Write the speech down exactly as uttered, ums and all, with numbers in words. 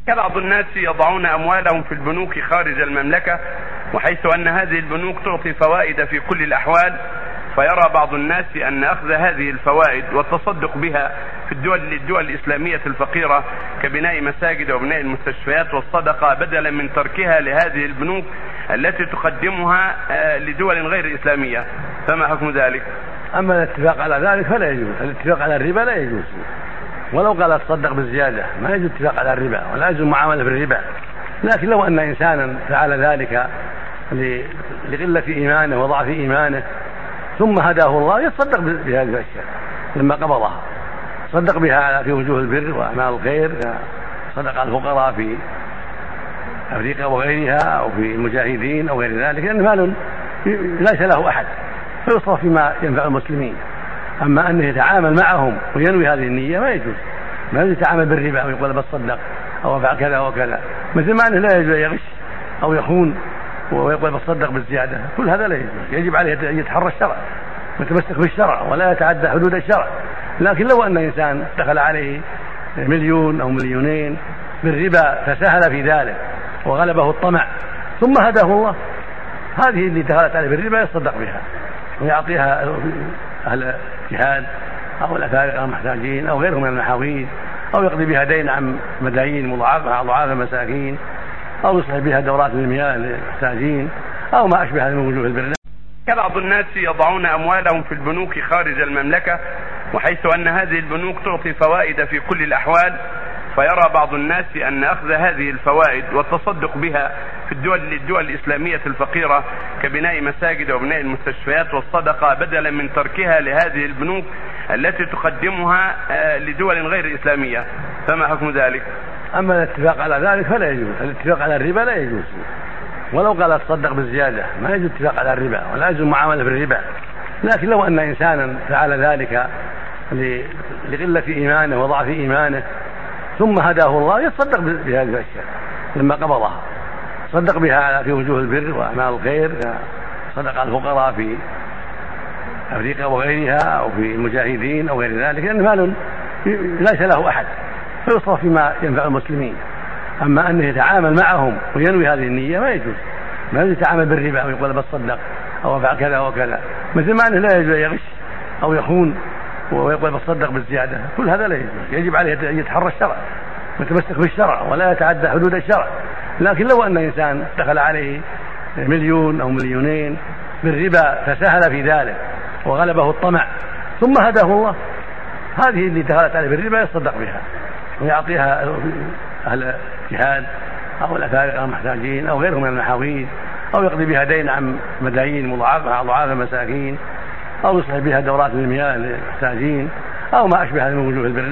بعض الناس يضعون أموالهم في البنوك خارج المملكة، وحيث أن هذه البنوك تعطي فوائد في كل الأحوال، فيرى بعض الناس أن أخذ هذه الفوائد والتصدق بها في الدول الدول الإسلامية الفقيرة كبناء مساجد وبناء المستشفيات والصدقة بدلا من تركها لهذه البنوك التي تقدمها لدول غير إسلامية، فما حكم ذلك؟ أما الاتفاق على ذلك فلا يجوز، الاتفاق على الربا لا يجوز، ولو قال تصدق بالزيادة ما يجوز الاتفاق على الربا ولا يجوز المعاملة بالربا. لكن لو أن إنسانا فعل ذلك لقلة إيمانه وضعف إيمانه ثم هداه الله يتصدق بهذه الأشياء لما قبضها، صدق بها في وجوه البر وأعمال الخير، صدق الفقراء في أفريقيا وغيرها أو في المجاهدين أو غير ذلك، لأن مال ليس له أحد فيصرف فيما ينفع المسلمين. أما أنه يتعامل معهم وينوي هذه النية ما يجوز، ما يجوز يتعامل بالربا أو يقول بتصدق أو أفعل كذا وكذا، مثل ما أنه لا يجوز يغش أو يخون ويقول بتصدق بالزيادة، كل هذا لا يجوز. يجب عليه أن يتحرى الشرع ويتمسك بالشرع ولا يتعدى حدود الشرع. لكن لو أن إنسان دخل عليه مليون أو مليونين بالربا فسهل في ذلك وغلبه الطمع ثم هداه الله، هذه اللي دخلت عليه بالربا يصدق بها ويعطيها أهل الجهاد أو الأفارقة المحتاجين أو غيرهم من المحاويج، أو يقضي بها دين عن مدايين مضاعفة أضعاف المساكين، أو يصلح بها دورات المياه للمحتاجين أو ما أشبه من وجوه البر. بعض الناس يضعون أموالهم في البنوك خارج المملكة، وحيث أن هذه البنوك تعطي فوائد في كل الأحوال، فيرى بعض الناس أن أخذ هذه الفوائد والتصدق بها في الدول الدول الإسلامية الفقيرة كبناء مساجد وبناء المستشفيات والصدقة بدلا من تركها لهذه البنوك التي تقدمها لدول غير إسلامية، فما حكم ذلك؟ أما الاتفاق على ذلك فلا يجوز، الاتفاق على الربا لا يجوز، ولو قال تصدق بالزيادة ما يجوز الاتفاق على الربا ولا يجوز المعاملة بالربا. لكن لو أن إنسانا فعل ذلك لقلة إيمانه وضعف إيمانه ثم هداه الله يتصدق بهذه الأشياء لما قبضها، صدق بها في وجوه البر وأعمال الخير، صدق الفقراء في أفريقيا وغيرها أو في المجاهدين أو غير ذلك، لأن مال ليس له أحد فيصرف فيما ينفع المسلمين. أما أنه يتعامل معهم وينوي هذه النية ما يجوز، ما يجوز يتعامل بالربا أو يقول بتصدق أو أفعل كذا وكذا، مثل ما أنه لا يجوز يغش أو يخون ويقول بتصدق بالزيادة، كل هذا لا يجوز. يجب عليه أن يتحرى الشرع ويتمسك بالشرع ولا يتعدى حدود الشرع. لكن لو أن إنسان دخل عليه مليون أو مليونين بالربا فسهل في ذلك وغلبه الطمع ثم هداه الله، هذه اللي دخلت عليه بالربا يصدق بها ويعطيها أهل الجهاد أو الأفارقة المحتاجين أو غيرهم من المحاويج، أو يقضي بها دين عن مدايين مضاعفة أضعاف المساكين، أو يصلح بها دورات المياه للمحتاجين أو ما أشبه من وجوه البر.